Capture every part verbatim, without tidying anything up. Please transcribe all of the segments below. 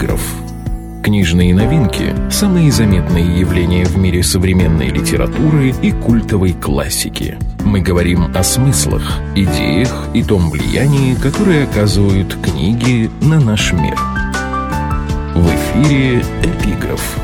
Эпиграф. Книжные новинки – самые заметные явления в мире современной литературы и культовой классики. Мы говорим о смыслах, идеях и том влиянии, которое оказывают книги на наш мир. В эфире «Эпиграф».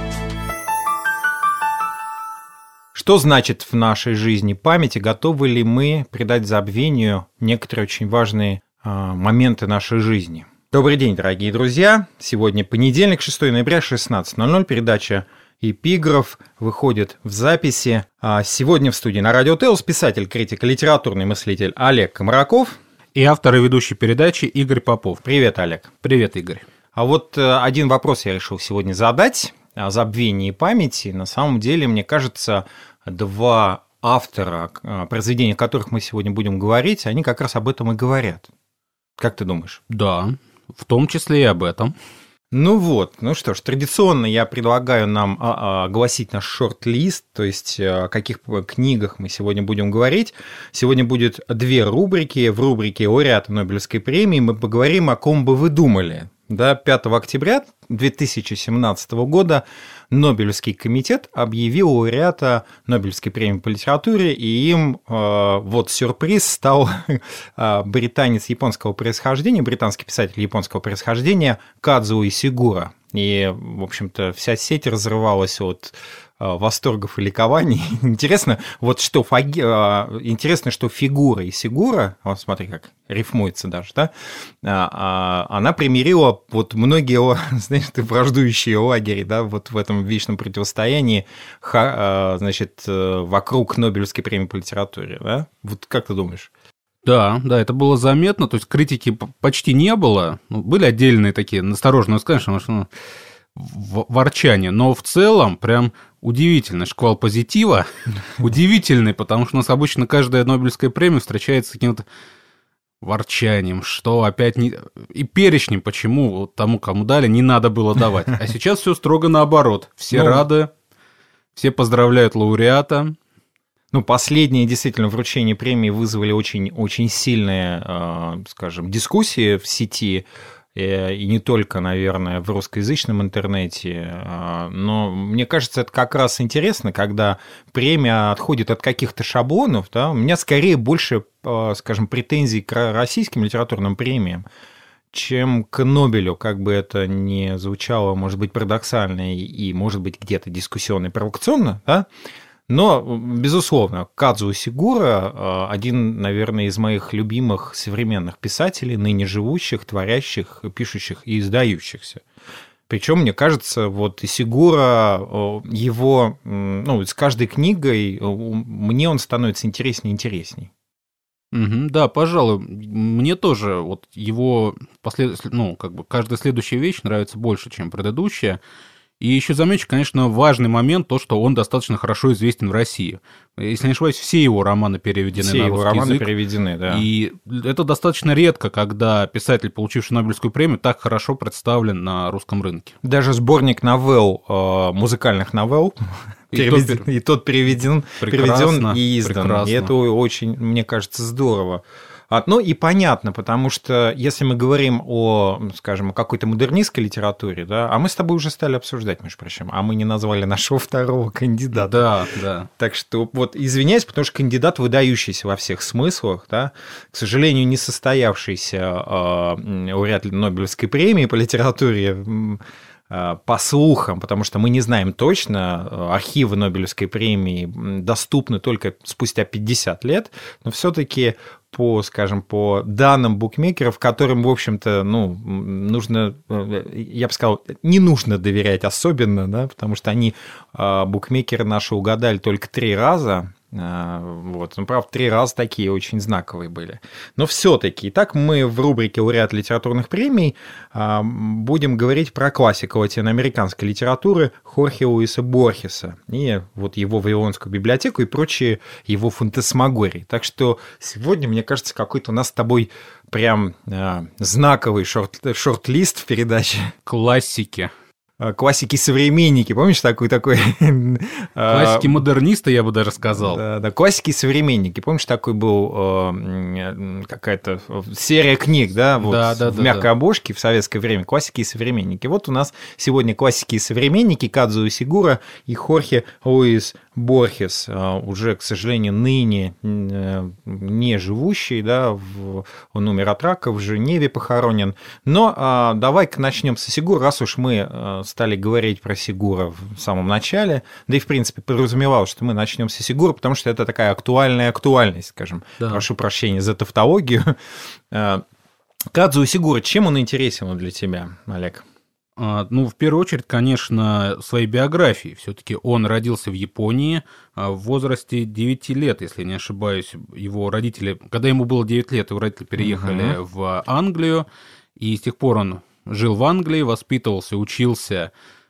Что значит в нашей жизни память, и готовы ли мы придать забвению некоторые очень важные э, моменты нашей жизни? Добрый день, дорогие друзья! Сегодня понедельник, шестого ноября, шестнадцать ноль ноль. Передача «Эпиграф» выходит в записи. Сегодня в студии на Радио ТЭЛС писатель, критик, литературный мыслитель Олег Комараков. И автор и ведущий передачи Игорь Попов. Привет, Олег. Привет, Игорь. А вот один вопрос я решил сегодня задать о забвении памяти. На самом деле, мне кажется, два автора, произведения о которых мы сегодня будем говорить, они как раз об этом и говорят. Как ты думаешь? Да, в том числе и об этом. Ну вот, ну что ж, традиционно я предлагаю нам огласить наш шорт-лист, то есть о каких книгах мы сегодня будем говорить. Сегодня будет две рубрики. В рубрике «Лауреаты Нобелевской премии» мы поговорим, о ком бы вы думали. Да, пятого октября две тысячи семнадцатого года Нобелевский комитет объявил лауреата Нобелевской премии по литературе, и им, э, вот сюрприз, стал э, британец японского происхождения, британский писатель японского происхождения Кадзуо Исигура. И, в общем-то, вся сеть разрывалась от восторгов и ликований. Интересно, вот что фаги... интересно, что фигура Исигура, вот смотри, как рифмуется даже, да, она примирила вот многие, знаешь, враждующие лагеря, да, вот в этом вечном противостоянии, значит, вокруг Нобелевской премии по литературе, да? Вот как ты думаешь? Да, да, это было заметно, то есть критики почти не было, были отдельные такие, настороженные, конечно, ну, ворчание, но в целом прям удивительный шквал позитива, удивительный, потому что у нас обычно каждая Нобелевская премия встречается с каким-то ворчанием, что опять не... и перечнем, почему тому, кому дали, не надо было давать. А сейчас все строго наоборот, все ну... рады, все поздравляют лауреата. Ну, последние действительно вручения премии вызвали очень, очень сильные, скажем, дискуссии в сети, и не только, наверное, в русскоязычном интернете, но мне кажется, это как раз интересно, когда премия отходит от каких-то шаблонов, да? У меня скорее больше, скажем, претензий к российским литературным премиям, чем к Нобелю, как бы это ни звучало, может быть, парадоксально и, может быть, где-то дискуссионно и провокационно, да? Но, безусловно, Кадзуо Исигура один, наверное, из моих любимых современных писателей, ныне живущих, творящих, пишущих и издающихся. Причем, мне кажется, вот Исигура, его, ну, с каждой книгой мне он становится интереснее и интересней. Mm-hmm, да, пожалуй, мне тоже вот его послед... ну, как бы каждая следующая вещь нравится больше, чем предыдущая. И еще замечу, конечно, важный момент, то, что он достаточно хорошо известен в России. Если не ошибаюсь, все его романы переведены все на русский язык. Все его романы переведены, да. И это достаточно редко, когда писатель, получивший Нобелевскую премию, так хорошо представлен на русском рынке. Даже сборник новелл, музыкальных новелл, и, перевед... тот, и тот переведен, переведен и издан. Прекрасно. И это очень, мне кажется, здорово. Ну и понятно, потому что если мы говорим о, скажем, о какой-то модернистской литературе, да, а мы с тобой уже стали обсуждать, между прочим, а мы не назвали нашего второго кандидата. Да, да. Так что вот извиняюсь, потому что кандидат выдающийся во всех смыслах, да, к сожалению, не состоявшийся э, лауреат Нобелевской премии по литературе, по слухам, потому что мы не знаем точно, архивы Нобелевской премии доступны только спустя пятьдесят лет, но все-таки по, скажем, по данным букмекеров, которым, в общем-то, ну, нужно, я бы сказал, не нужно доверять особенно, да, потому что они, букмекеры наши, угадали только три раза. Вот. Ну, правда, три раза такие очень знаковые были. Но все-таки, итак, мы в рубрике «Лауреат литературных премий» будем говорить про классика латиноамериканской литературы Хорхе Луиса Борхеса и вот его «Вавилонскую библиотеку» и прочие его фантасмагории. Так что сегодня, мне кажется, какой-то у нас с тобой прям знаковый шорт- шорт-лист в передаче. Классики. классики-современники, помнишь, такой такой... Классики-модернисты, я бы даже сказал. Да, да, классики-современники, помнишь, такой был э, какая-то серия книг, да, вот да, да, в да, мягкой да. обложке в советское время, классики и современники. Вот у нас сегодня классики и современники Кадзу Исигура и Хорхе Луис Борхес, уже, к сожалению, ныне не живущий, да, в, он умер от рака, в Женеве похоронен. Но а, давай-ка начнем с Исигура, раз уж мы а, стали говорить про Исигура в самом начале, да и, в принципе, подразумевалось, что мы начнем с Исигура, потому что это такая актуальная актуальность, скажем, да. Прошу прощения за тавтологию. Кадзу Исигура, чем он интересен для тебя, Олег? Ну, в первую очередь, конечно, своей биографией. Все-таки он родился в Японии в возрасте девяти лет, если не ошибаюсь. Его родители, когда ему было девять лет, его родители переехали uh-huh. в Англию, и с тех пор он жил в Англии, воспитывался, учился,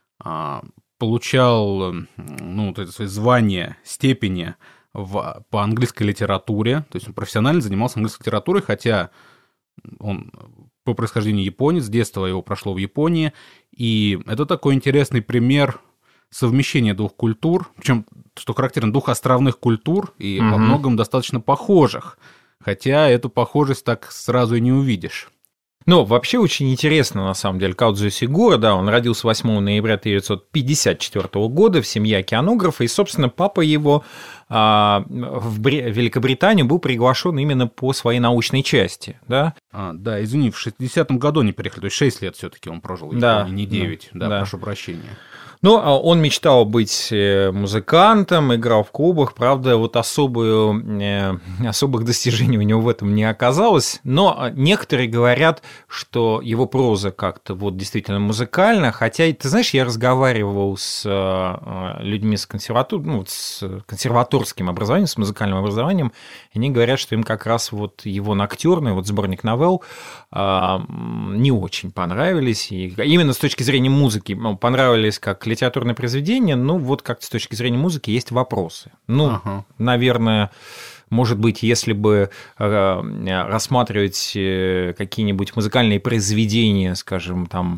получал, ну, вот это свои звания, степени в, по английской литературе. То есть он профессионально занимался английской литературой, хотя он... по происхождению японец, детство его прошло в Японии, и это такой интересный пример совмещения двух культур, причем, что характерно, двух островных культур, и угу. во многом достаточно похожих, хотя эту похожесть так сразу и не увидишь. Ну, вообще очень интересно, на самом деле, Кадзу Исигура, да, он родился восьмого ноября тысяча девятьсот пятьдесят четвёртого года в семье океанографа, и, собственно, папа его а, в Бри- Великобританию был приглашен именно по своей научной части, да? А, да, извини, в шестидесятом году они приехали, то есть шесть лет все-таки он прожил в да, Японии, не девять, да, да, прошу прощения. Ну, он мечтал быть музыкантом, играл в клубах, правда, вот особую, особых достижений у него в этом не оказалось, но некоторые говорят, что его проза как-то вот действительно музыкальна, хотя, ты знаешь, я разговаривал с людьми с, консерватур... ну, с консерваторским образованием, с музыкальным образованием, и они говорят, что им как раз вот его ноктюрны, вот сборник новелл, не очень понравились, и именно с точки зрения музыки понравились как литературное произведение, ну, вот как-то с точки зрения музыки есть вопросы. Ну, ага. наверное, может быть, если бы рассматривать какие-нибудь музыкальные произведения, скажем, там,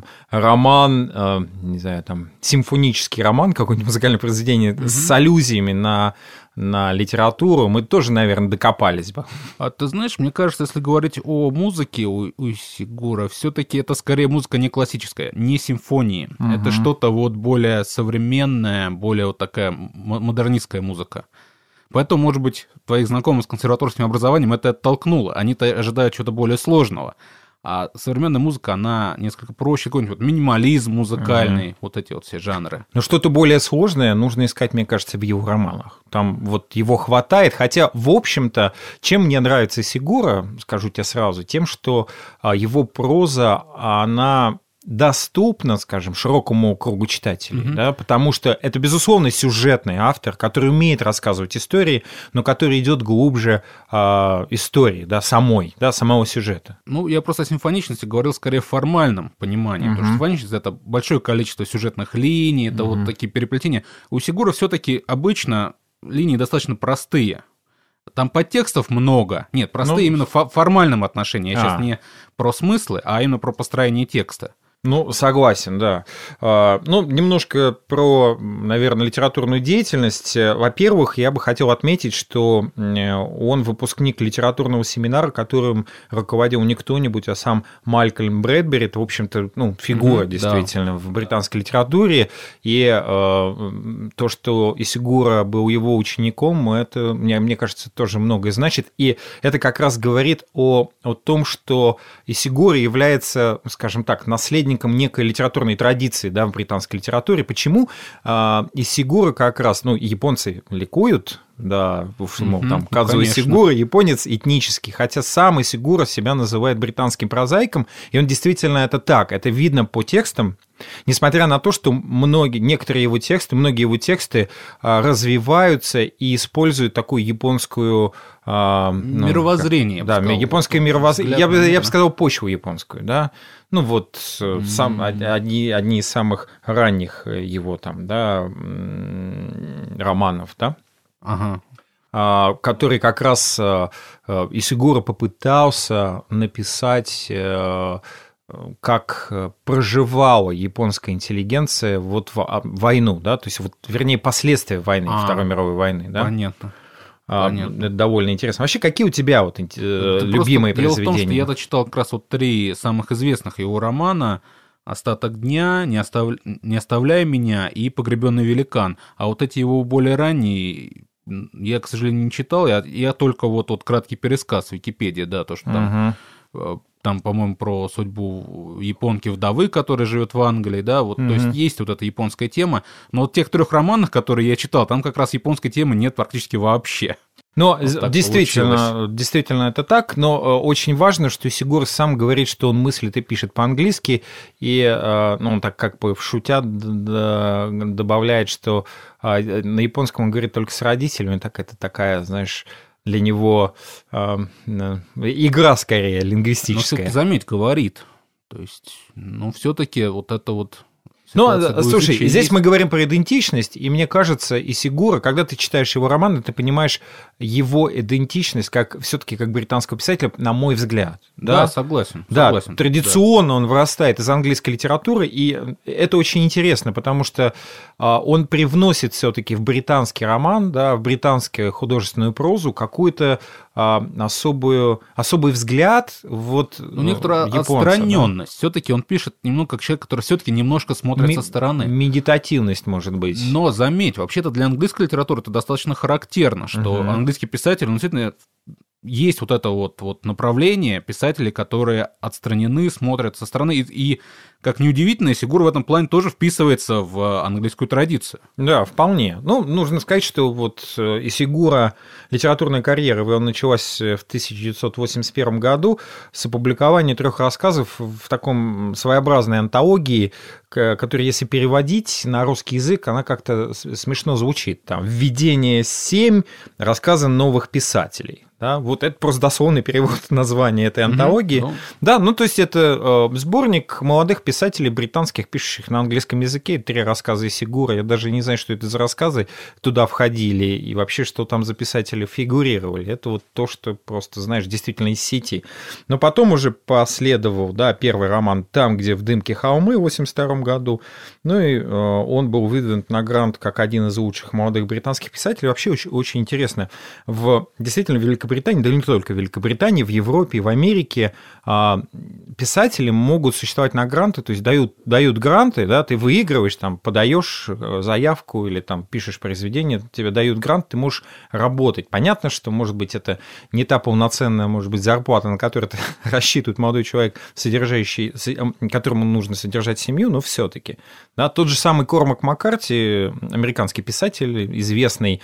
роман, не знаю, там, симфонический роман, какое-нибудь музыкальное произведение угу. с аллюзиями на... на литературу, мы тоже, наверное, докопались бы. А ты знаешь, мне кажется, если говорить о музыке у, у Исигура, все-таки это скорее музыка не классическая, не симфонии. Угу. Это что-то вот более современное, более вот такая модернистская музыка. Поэтому, может быть, твоих знакомых с консерваторским образованием это оттолкнуло. Они-то ожидают чего-то более сложного. А современная музыка, она несколько проще, какой-нибудь вот минимализм музыкальный, uh-huh. вот эти вот все жанры. Но что-то более сложное нужно искать, мне кажется, в его романах. Там вот его хватает, хотя, в общем-то, чем мне нравится Исигура, скажу тебе сразу, тем, что его проза, она... доступно, скажем, широкому кругу читателей, mm-hmm. да, потому что это, безусловно, сюжетный автор, который умеет рассказывать истории, но который идет глубже э, истории, да, самой, да, самого сюжета. Ну, я просто о симфоничности говорил скорее в формальном понимании, mm-hmm. потому что симфоничность – это большое количество сюжетных линий, это mm-hmm. вот такие переплетения. У Исигура все-таки обычно линии достаточно простые. Там подтекстов много. Нет, простые ну... именно в формальном отношении. Я а. сейчас не про смыслы, а именно про построение текста. Ну, согласен, да. Ну, немножко про, наверное, литературную деятельность. Во-первых, я бы хотел отметить, что он выпускник литературного семинара, которым руководил не кто-нибудь, а сам Малькольм Брэдбери. Это, в общем-то, ну, фигура mm-hmm, действительно да. в британской литературе. И то, что Исигура был его учеником, это, мне, мне кажется, тоже многое значит. И это как раз говорит о, о том, что Исигура является, скажем так, наследником некой литературной традиции, да, в британской литературе. Почему а, Исигура как раз, ну, японцы ликуют, да, мол, mm-hmm, там, Кадзу Исигура, японец этнический, хотя сам Исигура себя называет британским прозаиком, и он действительно это так, это видно по текстам, несмотря на то, что многие, некоторые его тексты, многие его тексты а, развиваются и используют такую японскую... А, ну, мировоззрение. Как, да, сказал, японское мировоззрение, я бы, я бы сказал, почву японскую, да, ну вот mm-hmm. сам, одни, одни из самых ранних его там, да, романов, да, ага. который как раз Исигура попытался написать как проживала японская интеллигенция вот войну, да, то есть, вот, вернее, последствия войны, а, Второй мировой войны, да? Понятно. А, это довольно интересно. Вообще, какие у тебя вот это любимые просто, произведения? Дело в том, что я дочитал как раз вот три самых известных его романа: «Остаток дня», «Не, остав... «Не оставляй меня» и «Погребенный великан». А вот эти его более ранние я, к сожалению, не читал. Я, я только вот, вот краткий пересказ в Википедии, да, то, что там... Угу. Там, по-моему, про судьбу японки-вдовы, которая живет в Англии, да, вот, mm-hmm. то есть есть вот эта японская тема, но вот в тех трех романах, которые я читал, там как раз японской темы нет практически вообще. Но вот действительно, действительно это так, но очень важно, что Исигура сам говорит, что он мыслит и пишет по-английски, и ну, он так как бы шутя добавляет, что на японском он говорит только с родителями, так это такая, знаешь... для него э, игра скорее лингвистическая. Но, заметь, говорит. То есть, ну, все-таки вот это вот... Ну, слушай, здесь есть. Мы говорим про идентичность, и мне кажется, Исигура, когда ты читаешь его романы, ты понимаешь его идентичность как все-таки как британского писателя, на мой взгляд. Да, да согласен. Да, согласен, традиционно да. он вырастает из английской литературы, и это очень интересно, потому что он привносит все-таки в британский роман, да, в британскую художественную прозу какую-то особую, особый взгляд вот ну, некоторая отстраненность. Да. Все-таки он пишет немного как человек, который все-таки немножко смотрит Ми- со стороны. Медитативность, может быть. Но заметь, вообще-то для английской литературы это достаточно характерно, что uh-huh. английский писатель, он действительно есть вот это вот, вот направление писателей, которые отстранены, смотрят со стороны, и, и как неудивительно, Исигура в этом плане тоже вписывается в английскую традицию. Да, вполне. Ну, нужно сказать, что вот Исигура, литературная карьера его началась в тысяча девятьсот восемьдесят первом году с опубликования трех рассказов в таком своеобразной антологии, которая, если переводить на русский язык, она как-то смешно звучит. Там «Введение семь. Рассказы новых писателей». Да, вот это просто дословный перевод названия этой антологии. Mm-hmm. Да, ну то есть это сборник молодых писателей британских, пишущих на английском языке. Три рассказа Исигура. Я даже не знаю, что это за рассказы туда входили и вообще, что там за писатели фигурировали. Это вот то, что просто, знаешь, действительно из сети. Но потом уже последовал, да, первый роман «Там, где в дымке холмы» в восемьдесят втором году. Ну и он был выдвинут на грант как один из лучших молодых британских писателей. Вообще очень, очень интересно. В действительно Великобритании, да не только в Великобритании, в Европе и в Америке писатели могут существовать на гранты, то есть дают, дают гранты, да, ты выигрываешь, там, подаешь заявку или там, пишешь произведение, тебе дают грант, ты можешь работать. Понятно, что, может быть, это не та полноценная, может быть, зарплата, на которую рассчитывает молодой человек, содержащий, которому нужно содержать семью, но все-таки. Да, тот же самый Кормак Маккарти, американский писатель, известный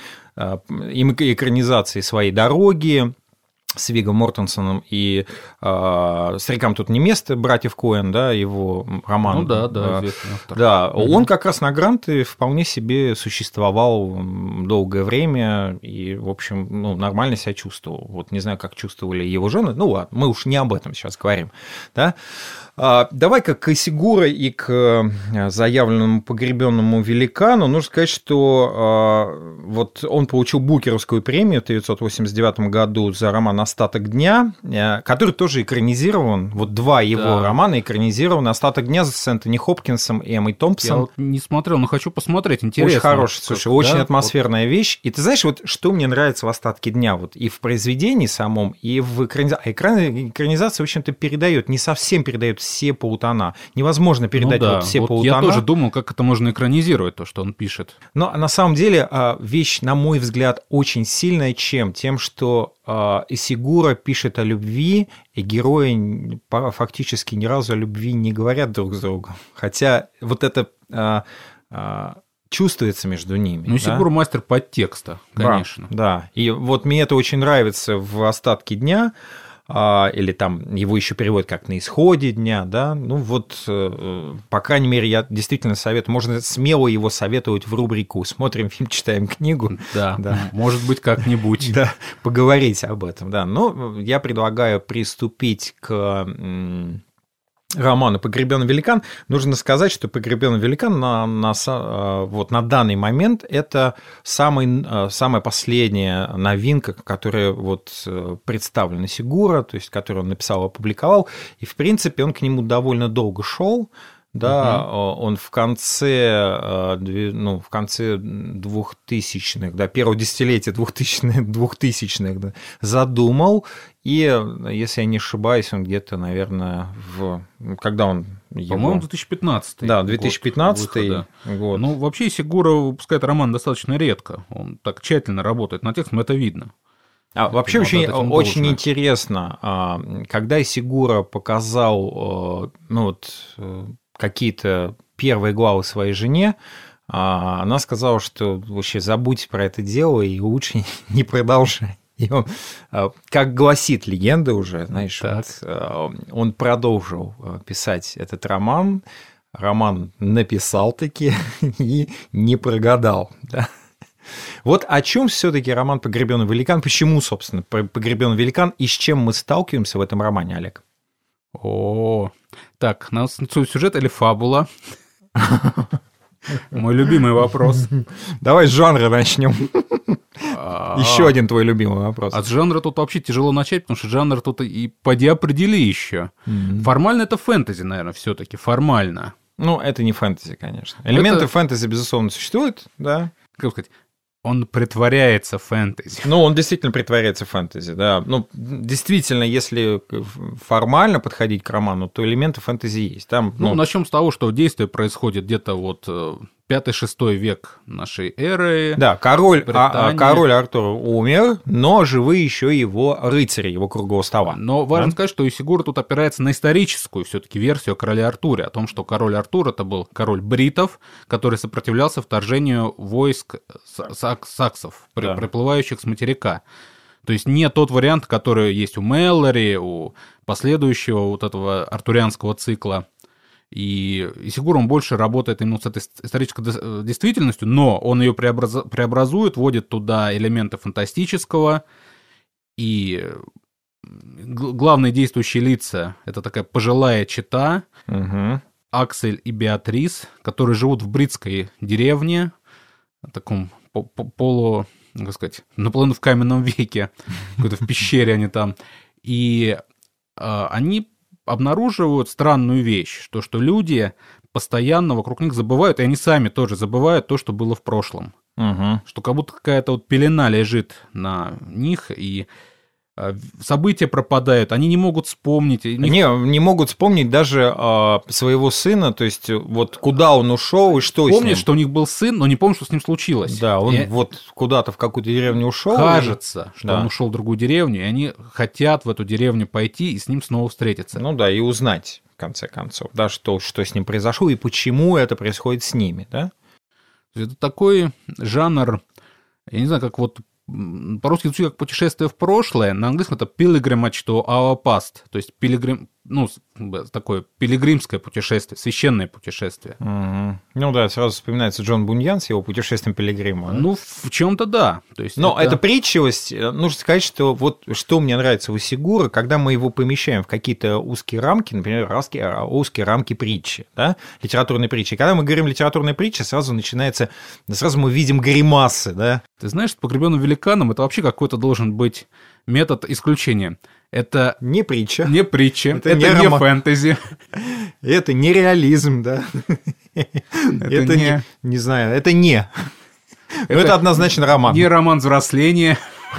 экранизацией своей «Дороги», с Вигго Мортенсоном и э, «Старикам тут не место», братьев Коэн, да, его роман. Ну да, да, известный автор. Да, угу. Он как раз на гранты вполне себе существовал долгое время и, в общем, ну, нормально себя чувствовал. Вот не знаю, как чувствовали его жены, ну ладно, мы уж не об этом сейчас говорим, да. А, давай-ка к Исигура и к заявленному «Погребенному великану». Нужно сказать, что а, вот он получил Букеровскую премию в тысяча девятьсот восемьдесят девятом году за роман «Остаток дня», который тоже экранизирован. Вот два его да. романа экранизированы. «Остаток дня» с Энтони Хопкинсом и Эммой Томпсон. Я вот не смотрел, но хочу посмотреть. Интересно. Очень хороший, слушай, как, очень да? атмосферная вот. вещь. И ты знаешь, вот что мне нравится в «Остатке дня», вот и в произведении самом, и в экранизации. Экранизация, в общем-то, передает, не совсем передает все полутона. Невозможно передать ну да. вот все вот полутона. Я тоже думал, как это можно экранизировать, то, что он пишет. Но на самом деле вещь, на мой взгляд, очень сильная. Чем? Тем, что Исигура пишет о любви, и герои фактически ни разу о любви не говорят друг с другом. Хотя вот это чувствуется между ними. Ну, Исигура да? мастер подтекста, конечно. Да, да, и вот мне это очень нравится в «Остатке дня», или там его еще переводят как «На исходе дня», да, ну вот, по крайней мере, я действительно советую, можно смело его советовать в рубрику «Смотрим фильм, читаем книгу». Да, да. Может быть, как-нибудь. Да, поговорить об этом, да. Но я предлагаю приступить к романа «Погребенный великан», нужно сказать, что «Погребенный великан» на, на, вот на данный момент это самый, самая последняя новинка, которая вот представлена Сегура, то есть которую он написал и опубликовал, и, в принципе, он к нему довольно долго шел. Да, угу. Он в конце, ну, в конце двухтысячных, да, первого десятилетия двухтысячных, двухтысячных да, задумал, и, если я не ошибаюсь, он где-то, наверное, в... Когда он... По-моему, его... две тысячи пятнадцатый. Да, две тысячи пятнадцатый год, год. Ну, вообще, Сегура выпускает роман достаточно редко. Он так тщательно работает над текстом, это видно. А, вообще очень, очень интересно, когда Сегура показал, ну, вот... какие-то первые главы своей жене, она сказала, что вообще забудь про это дело и лучше не продолжай. И он, как гласит легенда уже, знаешь, вот, он продолжил писать этот роман, роман написал таки и не прогадал. Да? Вот о чем все-таки роман «Погребенный великан», почему, собственно, «Погребенный великан» и с чем мы сталкиваемся в этом романе, Олег? О, так, нас сюжет или фабула? Мой любимый вопрос. Давай с жанра начнем. Еще один твой любимый вопрос. От жанра тут вообще тяжело начать, потому что жанр тут и поди определи еще. Формально это фэнтези, наверное, все-таки формально. Ну, это не фэнтези, конечно. Элементы фэнтези, безусловно, существуют, да. Как сказать? Он притворяется фэнтези. Ну, он действительно притворяется фэнтези, да. Ну, действительно, если формально подходить к роману, то элементы фэнтези есть. Там, ну, ну, начнем с того, что действие происходит где-то вот пятый-шестой век нашей эры. Да, король, а, король Артур умер, но живы еще его рыцари, его кругового стола. Но важно да? сказать, что Сегура тут опирается на историческую все-таки версию о короле Артуре, о том, что король Артур это был король бритов, который сопротивлялся вторжению войск саксов, да. приплывающих с материка. То есть не тот вариант, который есть у Мэллори, у последующего вот этого артурианского цикла. И, и Сегура он больше работает именно с этой исторической действительностью, но он ее преобраз... преобразует, вводит туда элементы фантастического, и главные действующие лица — это такая пожилая чета, угу. Аксель и Беатрис, которые живут в бритской деревне, в таком полу, как сказать, наполовину в каменном веке, какой-то в пещере они там, и а, они обнаруживают странную вещь, то, что люди постоянно вокруг них забывают, и они сами тоже забывают то, что было в прошлом. Угу. Что как будто какая-то вот пелена лежит на них, и события пропадают, они не могут вспомнить. Них... Не, не могут вспомнить даже э, своего сына, то есть вот куда он ушел и что помнят, с ним. что у них был сын, но не помнят, что с ним случилось. Да, он и... вот куда-то в какую-то деревню ушел. Кажется, и... что да. он ушел в другую деревню, и они хотят в эту деревню пойти и с ним снова встретиться. Ну да, и узнать, в конце концов, да, что, что с ним произошло и почему это происходит с ними, да? Это такой жанр, я не знаю, как вот по-русски звучит как «путешествие в прошлое», на английском это «pilgrimage to our past», то есть пилигрим, ну, такое пилигримское путешествие, священное путешествие. Угу. Ну да, сразу вспоминается Джон Буньян с его «Путешествием пилигрима». Да? Ну, в чем-то да. То есть но это... эта притчивость, нужно сказать, что вот что мне нравится у Сегуры, когда мы его помещаем в какие-то узкие рамки, например, узкие, узкие рамки притчи, да, литературной притчи. Когда мы говорим литературная притча, сразу начинается, сразу мы видим гримасы, да. Ты знаешь, что «Погребенным великаном» это вообще какой-то должен быть метод исключения. Это не притча. Не притча, это, это не, не фэнтези. Это не реализм, да. Это, это не... не... Не знаю, это не. Это, это однозначно роман. Не роман взросления.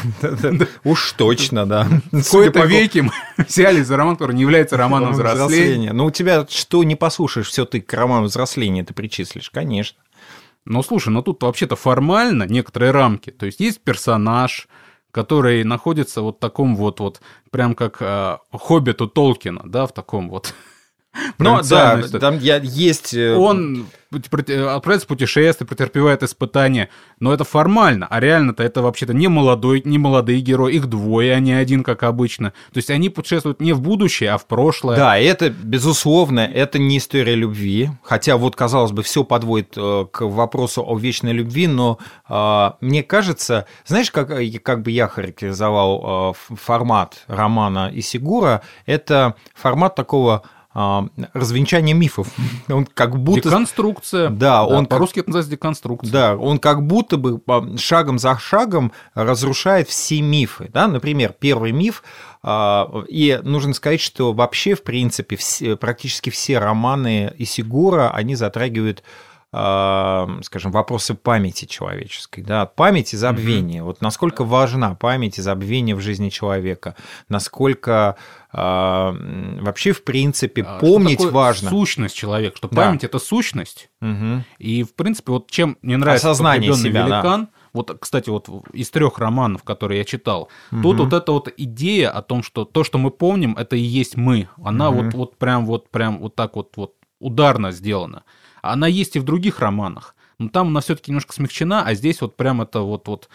Уж точно, да. В какой-то веке мы взяли за роман, который не является романом взросления. Ну, у тебя что не послушаешь, все ты к роману взросления ты причислишь, конечно. Ну, слушай, ну тут вообще-то формально некоторые рамки. То есть есть персонаж, который находится вот в таком вот, вот прям как э, «Хоббит» у Толкина, да, в таком вот... Ну, да, там я, есть... Он отправляется в путешествие, претерпевает испытания, но это формально, а реально-то это вообще-то не, молодой, не молодые герои, их двое, а не один, как обычно. То есть они путешествуют не в будущее, а в прошлое. Да, это, безусловно, это не история любви, хотя вот, казалось бы, все подводит к вопросу о вечной любви, но а, мне кажется, знаешь, как, как бы я характеризовал а, формат романа Исигура, это формат такого... развенчание мифов. Он как будто... Деконструкция. Да, да, он по-русски это называется деконструкция. Да, он как будто бы шагом за шагом разрушает все мифы. Да? Например, первый миф, и нужно сказать, что вообще, в принципе, все, практически все романы Исигуро, они затрагивают, скажем, вопросы памяти человеческой, да, память и забвение. Mm-hmm. Вот насколько важна память и забвение в жизни человека, насколько э, вообще, в принципе, а помнить важно. Сущность человека, что память да. – это сущность. Mm-hmm. И, в принципе, вот чем мне нравится «Осознание себя», великан, да. вот, кстати, вот из трех романов, которые я читал, mm-hmm. тут вот эта вот идея о том, что то, что мы помним, это и есть мы, она mm-hmm. вот, вот прям вот прям вот так вот, вот ударно сделана. Она есть и в других романах, но там она все-таки немножко смягчена, а здесь вот прям это вот, вот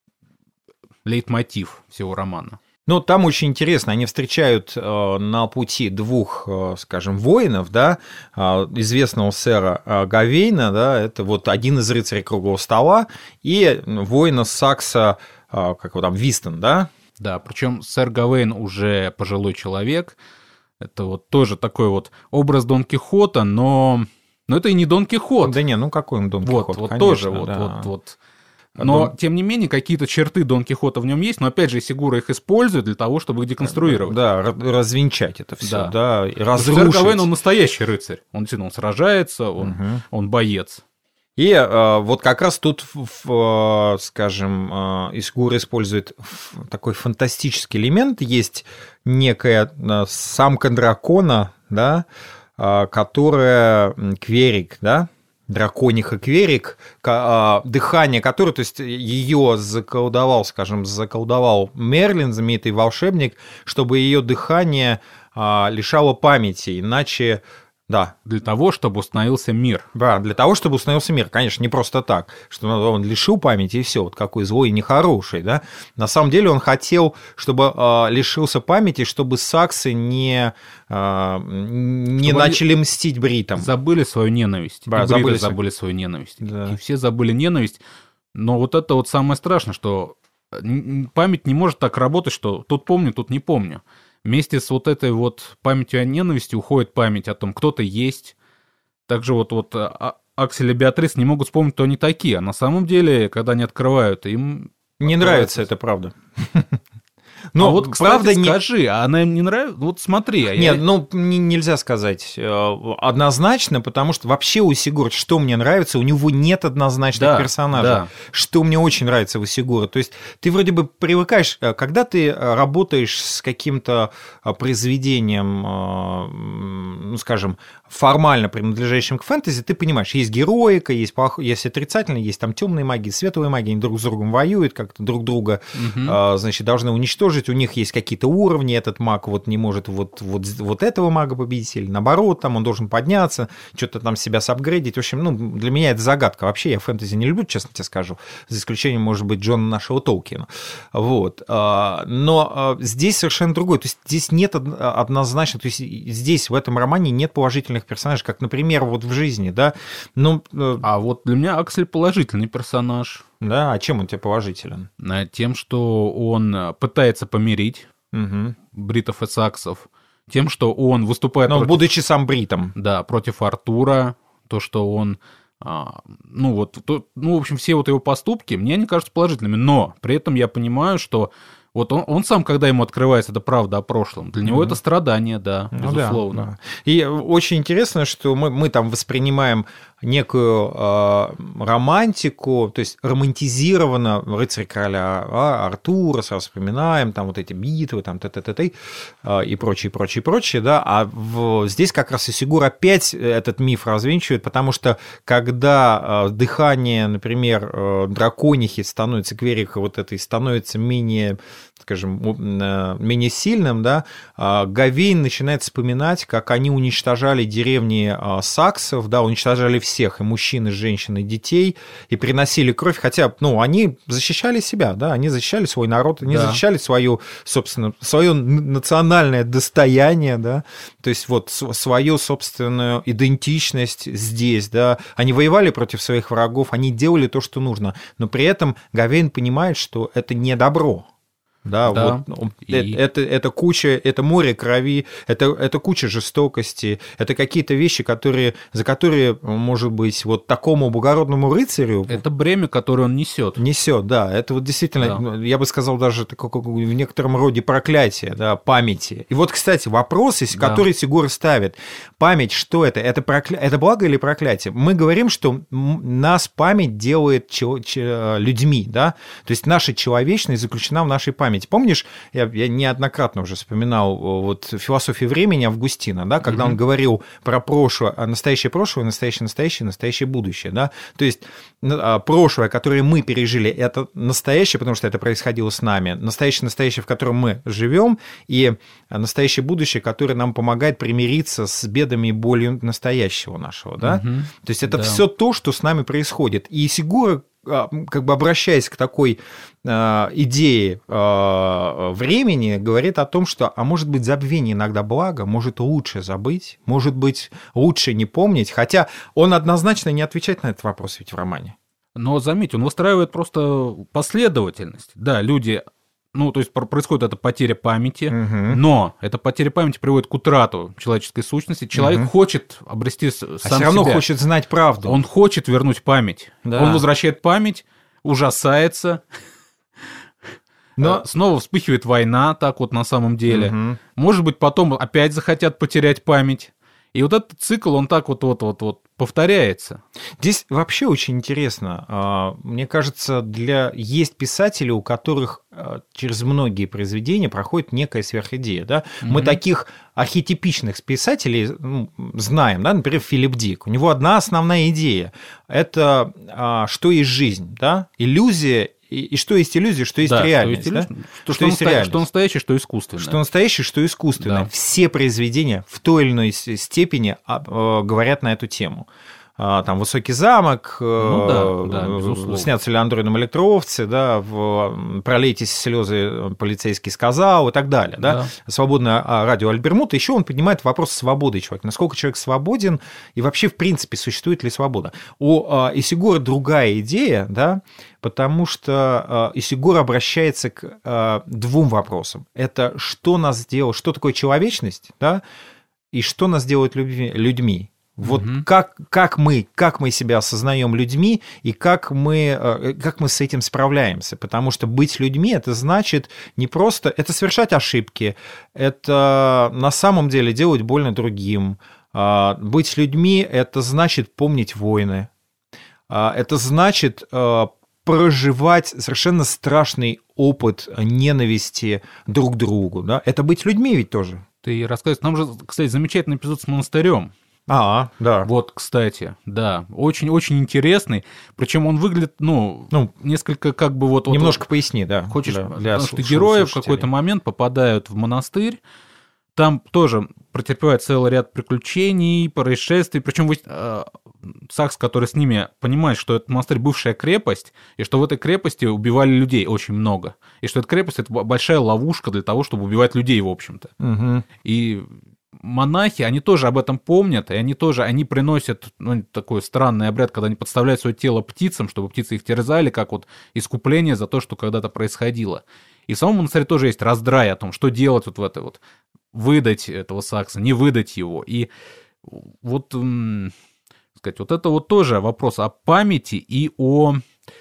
лейтмотив всего романа. Ну, там очень интересно, они встречают э, на пути двух, э, скажем, воинов, да, э, известного сэра э, Гавейна, да, это вот один из рыцарей круглого стола, и воина Сакса, э, как его там, Вистон, да? Да, причем сэр Гавейн уже пожилой человек, это вот тоже такой вот образ Дон Кихота, но... Но это и не Дон Кихот. Да не, ну какой он Дон вот, Кихот, вот конечно, тоже, вот, да. вот, вот. Но, Дон... тем не менее, какие-то черты Дон Кихота в нем есть, но, опять же, Исигуро их использует для того, чтобы их деконструировать. Да, развенчать это все, да, да и разрушить. Сэр Гавейн, он настоящий рыцарь, он, он сражается, он, угу. он боец. И э, вот как раз тут, в, скажем, э, Исигуро использует такой фантастический элемент, есть некая э, самка дракона, да, которая Кверик, да, дракониха Кверик, дыхание которой, то есть ее заколдовал, скажем, заколдовал Мерлин, знаменитый волшебник, чтобы ее дыхание лишало памяти, иначе... Да. Для того, чтобы установился мир. Да, для того, чтобы установился мир. Конечно, не просто так, что он лишил памяти и все, вот какой злой и нехороший, да. На самом деле он хотел, чтобы э, лишился памяти, чтобы саксы не, э, не чтобы начали мстить бритам. Забыли свою ненависть. Да, и забыли, забыли свою ненависть. Да. И все забыли ненависть. Но вот это вот самое страшное, что память не может так работать, что тут помню, тут не помню. Вместе с вот этой вот памятью о ненависти уходит память о том, кто ты есть. Также вот, вот Аксель и Беатрис не могут вспомнить, кто они такие. А на самом деле, когда они открывают, им... Не нравится это, правда. Но а вот, кстати, правда, скажи, не... а она им не нравится? Вот смотри. А Нет, я... ну, нельзя сказать однозначно, потому что вообще у Исигуро, что мне нравится, у него нет однозначных да, персонажей. Да. Что мне очень нравится у Исигуро. То есть ты вроде бы привыкаешь, когда ты работаешь с каким-то произведением, ну, скажем, формально принадлежащим к фэнтези, ты понимаешь, есть героика, есть, есть отрицательные, есть там темные маги, светлые маги, они друг с другом воюют, как-то друг друга, угу. значит, должны уничтожить. У них есть какие-то уровни, этот маг вот не может вот, вот, вот этого мага победить, или наоборот, там он должен подняться, что-то там себя сапгрейдить. В общем, ну, для меня это загадка. Вообще я фэнтези не люблю, честно тебе скажу, за исключением, может быть, Джона нашего Толкина. Вот. Но здесь совершенно другое. То есть здесь нет однозначно, то есть здесь в этом романе нет положительных персонажей, как, например, вот в жизни, да. Но... А вот для меня Аксель положительный персонаж. Да, а чем он тебе положителен? Тем, что он пытается помирить угу. бритов и саксов, тем, что он выступает... Но против... будучи сам бритом. Да, против Артура, то, что он... Ну, вот, то, ну, в общем, все вот его поступки мне они кажутся положительными, но при этом я понимаю, что вот он, он сам, когда ему открывается эта правда о прошлом, для него mm-hmm. это страдание, да, ну, безусловно. Да, да. И очень интересно, что мы, мы там воспринимаем некую э, романтику, то есть романтизированно рыцарь короля а, Артура, сразу вспоминаем, там вот эти битвы, там т-т-т-т э, и прочее, прочее, прочее, да, а в, здесь как раз Исигуро опять этот миф развенчивает, потому что когда э, дыхание, например, э, драконихи становится, Кверика вот этой, становится менее, скажем, менее сильным, да, Гавейн начинает вспоминать, как они уничтожали деревни саксов, да, уничтожали всех, и мужчин, и женщин, и детей, и приносили кровь, хотя, ну, они защищали себя, да, они защищали свой народ, они да. защищали свою, собственно, свое национальное достояние, да, то есть вот свою собственную идентичность здесь, да, они воевали против своих врагов, они делали то, что нужно, но при этом Гавейн понимает, что это не добро. Да, Да. вот И- это, это куча, это море крови, это, это куча жестокости, это какие-то вещи, которые, за которые, может быть, вот такому благородному рыцарю Это бремя, которое он несет. несет, да, это вот действительно, я бы сказал, даже такое, как в некотором роде проклятие, да, памяти. И вот, кстати, вопрос, если- Да. который Сигура ставит, память, что это? Это, прокля... это благо или проклятие? Мы говорим, что м, нас память делает чел- че- людьми, да, то есть наша человечность заключена в нашей памяти. Помнишь, я, я неоднократно уже вспоминал вот философию времени Августина, да, когда Мгм. он говорил про прошлое, а настоящее прошлое, настоящее настоящее, настоящее будущее, да, то есть а, прошлое, которое мы пережили, это настоящее, потому что это происходило с нами, настоящее настоящее, в котором мы живем, и настоящее будущее, которое нам помогает примириться с бедами и болью настоящего нашего, да, Мгм. то есть это Да. все то, что с нами происходит, и Сигура, а, как бы обращаясь к такой а, идее а, времени, говорит о том, что, а может быть, забвение иногда благо, может лучше забыть, может быть, лучше не помнить, хотя он однозначно не отвечает на этот вопрос ведь в романе. Но заметь, он выстраивает просто последовательность. Да, люди, ну, то есть про- происходит эта потеря памяти, Мгм. но эта потеря памяти приводит к утрату человеческой сущности. Человек Мгм. хочет обрести с- А сам все равно себя. хочет знать правду. Он хочет вернуть память. Да. Он возвращает память, ужасается. Но- Э, Снова вспыхивает война, так вот на самом деле. Мгм. Может быть, потом опять захотят потерять память. И вот этот цикл, он так вот, вот, вот, вот повторяется. Здесь вообще очень интересно. А, Мне кажется, для... есть писатели, у которых а, через многие произведения проходит некая сверхидея. Да? Мы Мгм. таких архетипичных писателей ну, знаем. Да? Например, Филипп Дик. У него одна основная идея. Это а, что есть жизнь. Да? Иллюзия. И, и что есть иллюзия, что есть Да, реальность. Что, есть, да? иллюзия, что, Что что, есть настоя- реальность. что настоящее, что искусственное. Что настоящее, что искусственное. Да. Все произведения в той или иной с- степени а, э, говорят на эту тему. А, Там «Высокий замок», э, Ну да, да, э, безусловно. снят Леандроном электроовцы, да, в «Пролейте слезы, полицейский сказал» и так далее. Да? Да. Свободное а, радио Альбермута. Еще он поднимает вопрос свободы человека. Насколько человек свободен и вообще, в принципе, существует ли свобода. У а, Исигура другая идея, да, потому что а, Исигура обращается к а, двум вопросам. Это что нас сделало, что такое человечность, да, и что нас делает людьми. людьми. Вот Мгм. как, как, мы, как мы себя осознаем людьми и как мы, э, как мы с этим справляемся. Потому что быть людьми – это значит не просто… Это совершать ошибки, это на самом деле делать больно другим. А, Быть людьми – это значит помнить войны. А, Это значит э, проживать совершенно страшный опыт ненависти друг к другу. Да? Это быть людьми ведь тоже. Ты рассказываешь. Там же, кстати, замечательный эпизод с монастырем. А, да. Вот, кстати, да, очень-очень интересный. Причем он выглядит, ну, Ну, несколько как бы вот... вот- немножко поясни, да. Хочешь, для- для потому что слуш- герои в слушателей. какой-то момент попадают в монастырь, там тоже претерпевают целый ряд приключений, происшествий, причем э, Сакс, который с ними, понимает, что этот монастырь бывшая крепость, и что в этой крепости убивали людей очень много, и что эта крепость — это большая ловушка для того, чтобы убивать людей, в общем-то. Мгм. И монахи, они тоже об этом помнят, и они тоже, они приносят, ну, такой странный обряд, когда они подставляют свое тело птицам, чтобы птицы их терзали, как вот искупление за то, что когда-то происходило. И в самом монастыре тоже есть раздрай о том, что делать вот в этой вот, выдать этого Сакса, не выдать его. И вот, м, сказать, вот это вот тоже вопрос о памяти и о,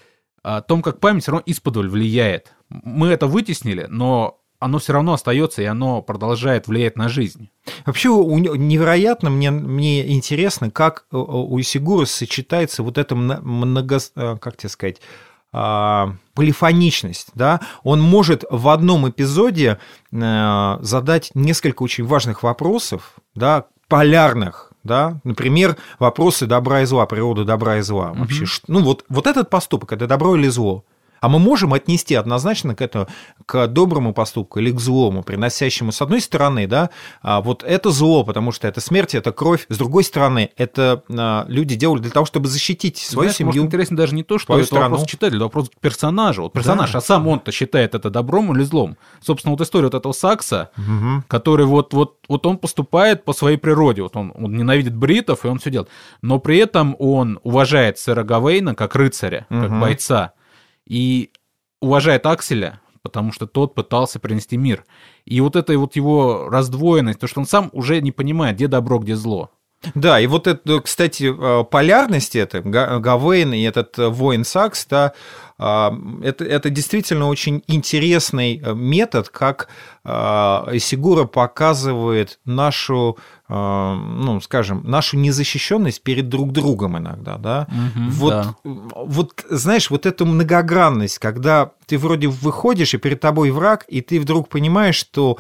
о том, как память все равно исподволь влияет. Мы это вытеснили, но оно все равно остается, и оно продолжает влиять на жизнь. Вообще у него невероятно, мне, мне интересно, как у Исигуры сочетается вот эта мно- много, как тебе сказать, а, полифоничность, да, он может в одном эпизоде э, задать несколько очень важных вопросов, да, полярных, да, например, вопросы добра и зла, природы добра и зла. Вообще, Мгм. ш- ну вот, вот этот поступок, это добро или зло? А мы можем отнести однозначно к этому, к доброму поступку или к злому, приносящему, с одной стороны, да, а вот это зло, потому что это смерть, это кровь, с другой стороны, это а, люди делали для того, чтобы защитить свою Знаешь, может, семью. интересно даже не то, что свою это вопрос страну. к читателю, а вопрос к персонажу. Вот персонаж, Да. а сам он-то считает это добром или злом. Собственно, вот история вот этого Сакса, Мгм. который вот, вот, вот он поступает по своей природе, вот он, он ненавидит бритов, и он все делает. Но при этом он уважает сэра Гавейна как рыцаря, как Мгм. бойца, и уважает Акселя потому что тот пытался принести мир. И вот эта вот его раздвоенность, то, что он сам уже не понимает, где добро, где зло. Да, и вот это, кстати, полярность эта, Гавейн и этот воин Сакс, да, это, это действительно очень интересный метод, как Исигура показывает нашу, ну, скажем, нашу незащищенность перед друг другом иногда, да. Угу, вот, да. Вот, знаешь, вот эту многогранность, когда ты вроде выходишь, и перед тобой враг, и ты вдруг понимаешь, что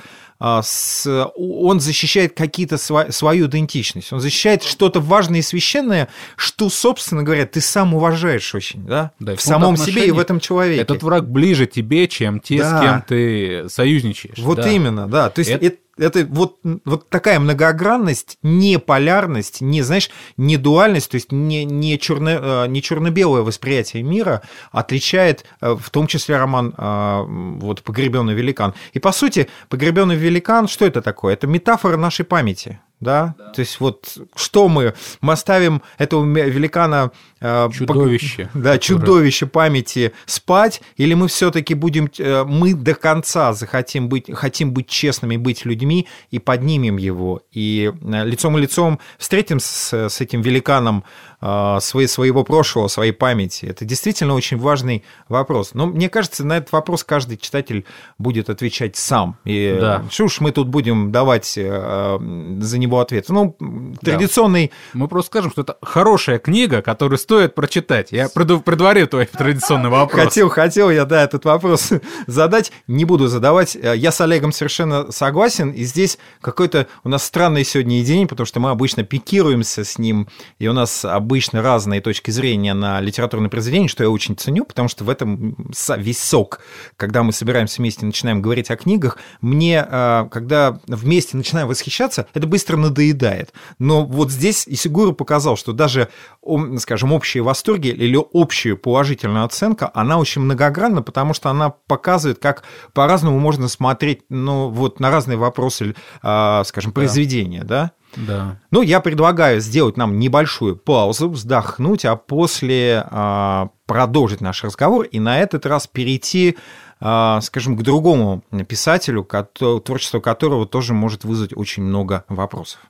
он защищает какие-то свою идентичность, он защищает что-то важное и священное, что, собственно говоря, ты сам уважаешь очень, да, да, в самом себе и в этом человеке. Этот враг ближе тебе, чем те, да. с кем ты союзничаешь. Вот да. именно, да. То есть это, это, это вот, вот такая многогранность, не полярность, не, знаешь, не дуальность, то есть не, не, черно, не черно-белое восприятие мира отличает в том числе роман вот, «Погребенный великан». И, по сути, «Погребенный великан», что это такое? Это метафора нашей памяти. Да? Да, то есть вот что мы, мы оставим этого великана, чудовище, по, да, чудовище памяти спать, или мы все-таки будем, мы до конца захотим быть, хотим быть честными, быть людьми и поднимем его, и лицом и лицом встретим с, с этим великаном свои, своего прошлого, своей памяти. Это действительно очень важный вопрос. Но мне кажется, на этот вопрос каждый читатель будет отвечать сам. И да. что уж мы тут будем давать за него ответ. Ну, традиционный... Да. Мы просто скажем, что это хорошая книга, которую стоит прочитать. Я предварю твой традиционный вопрос. Хотел, хотел я, да, этот вопрос задать. Не буду задавать. Я с Олегом совершенно согласен. И здесь какой-то у нас странный сегодня день, потому что мы обычно пикируемся с ним, и у нас обычно разные точки зрения на литературное произведение, что я очень ценю, потому что в этом весь сок. Когда мы собираемся вместе и начинаем говорить о книгах, мне, когда вместе начинаем восхищаться, это быстро надоедает. Но вот здесь Исигура показал, что даже, скажем, общие восторги или общая положительная оценка, она очень многогранна, потому что она показывает, как по-разному можно смотреть, ну, вот на разные вопросы, скажем, произведения, да? Да. Ну, я предлагаю сделать нам небольшую паузу, вздохнуть, а после а, продолжить наш разговор и на этот раз перейти, а, скажем, к другому писателю, который, творчество которого тоже может вызвать очень много вопросов.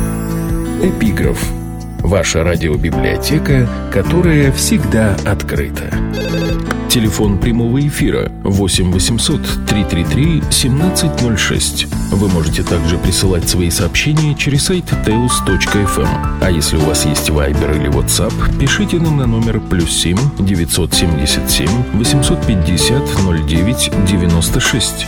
Эпиграф. Ваша радиобиблиотека, которая всегда открыта. Телефон прямого эфира восемь восемьсот триста тридцать три семнадцать ноль шесть. Вы можете также присылать свои сообщения через сайт теус точка эф эм. А если у вас есть Viber или WhatsApp, пишите нам на номер плюс семь девятьсот семьдесят семь восемьсот пятьдесят ноль девять девяносто шесть.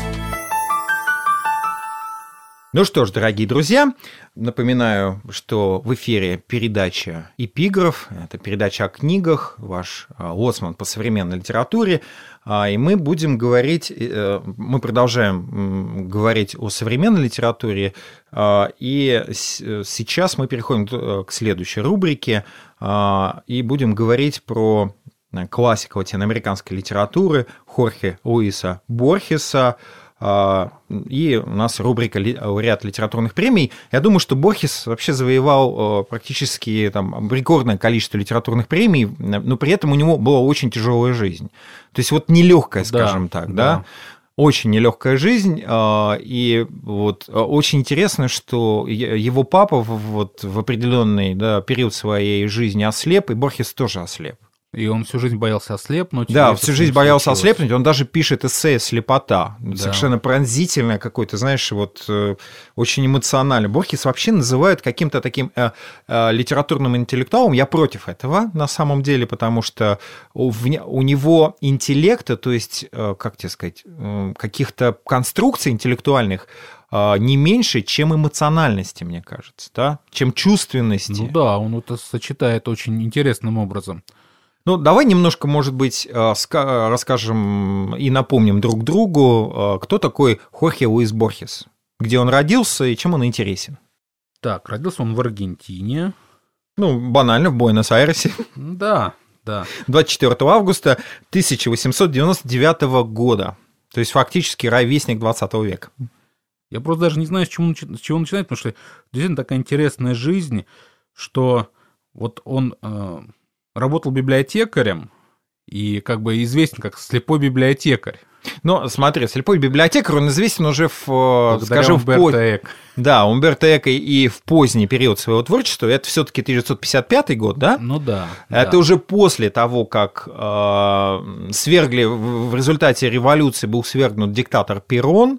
Ну что ж, дорогие друзья, напоминаю, что в эфире передача «Эпиграф». Это передача о книгах, ваш лоцман по современной литературе. И мы будем говорить, мы продолжаем говорить о современной литературе. И сейчас мы переходим к следующей рубрике и будем говорить про классика латиноамериканской литературы Хорхе Луиса Борхеса. И у нас рубрика «Лауреат литературных премий». Я думаю, что Борхес вообще завоевал практически там, рекордное количество литературных премий, но при этом у него была очень тяжелая жизнь. То есть вот нелегкая, скажем да, так, да? да? Очень нелегкая жизнь. И вот очень интересно, что его папа вот в определенный да, период своей жизни ослеп, и Борхес тоже ослеп. И он всю жизнь боялся ослепнуть. Да, всю жизнь боялся случилось. ослепнуть. Он даже пишет эссе «Слепота». Да. Совершенно пронзительное какое-то, знаешь, вот очень эмоционально. Борхес вообще называют каким-то таким э, э, литературным интеллектуалом. Я против этого на самом деле, потому что у, у него интеллекта, то есть, э, как тебе сказать, э, каких-то конструкций интеллектуальных э, не меньше, чем эмоциональности, мне кажется, да? Чем чувственности. Ну да, он это сочетает очень интересным образом. Ну, давай немножко, может быть, расскажем и напомним друг другу, кто такой Хорхе Луис Борхес, где он родился и чем он интересен. Так, родился он в Аргентине. Ну, банально, в Буэнос-Айресе. Да, да. двадцать четвёртого августа тысяча восемьсот девяносто девятого года. То есть, фактически, ровесник двадцатого века. Я просто даже не знаю, с чего, с чего начинать, потому что действительно такая интересная жизнь, что вот он... работал библиотекарем и как бы известен как слепой библиотекарь. Ну, смотри, слепой библиотекарь, он известен уже в, Благодаря скажем, в Умберто Эко. Да, Умберто Эко и в поздний период своего творчества, это все-таки тысяча девятьсот пятьдесят пятый год, да? Ну да. Это да. уже после того, как э, свергли, в результате революции был свергнут диктатор Перрон,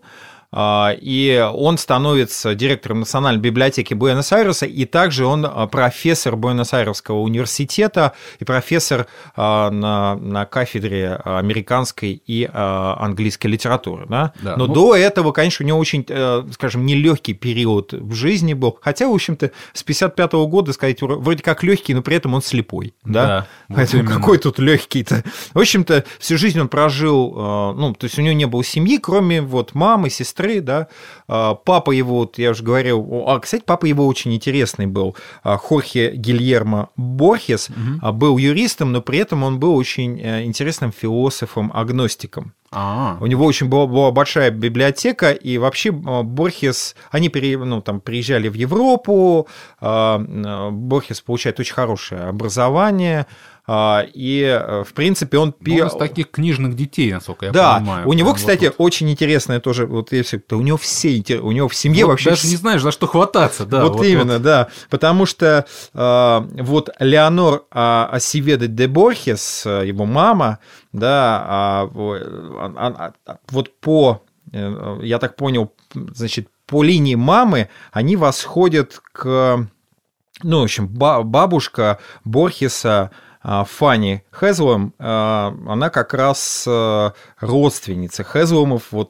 и он становится директором Национальной библиотеки Буэнос-Айреса, и также он профессор Буэнос-Айресского университета и профессор на, на кафедре американской и английской литературы. Да? Да, Но ну... до этого, конечно, у него очень, скажем, нелегкий период в жизни был, хотя, в общем-то, с пятьдесят пятого года, сказать, вроде как легкий, но при этом он слепой. Да? Да, Поэтому вот какой тут легкий-то? В общем-то, всю жизнь он прожил, ну, то есть у него не было семьи, кроме вот мамы, сестры, да, папа его, вот я уже говорил, а, кстати, папа его очень интересный был, Хорхе Гильермо Борхес, угу. был юристом, но при этом он был очень интересным философом-агностиком. А-а-а. У него очень была, была большая библиотека, и вообще Борхес, они пере, ну, там, приезжали в Европу, Борхес получает очень хорошее образование, и, в принципе, он... Он из таких книжных детей, насколько я да, понимаю. Да, у него, вот кстати, вот. очень интересное тоже, вот если у него все, у него в семье вот вообще... Даже не знаешь, за что хвататься, да. Вот, вот именно, вот. Да, потому что э, вот Леонор Асеведо де Борхес, его мама, да, э, вот по, э, я так понял, значит, по линии мамы они восходят к, ну, в общем, бабушка Борхеса, Фанни Хезлом, она как раз родственница Хезломов, вот,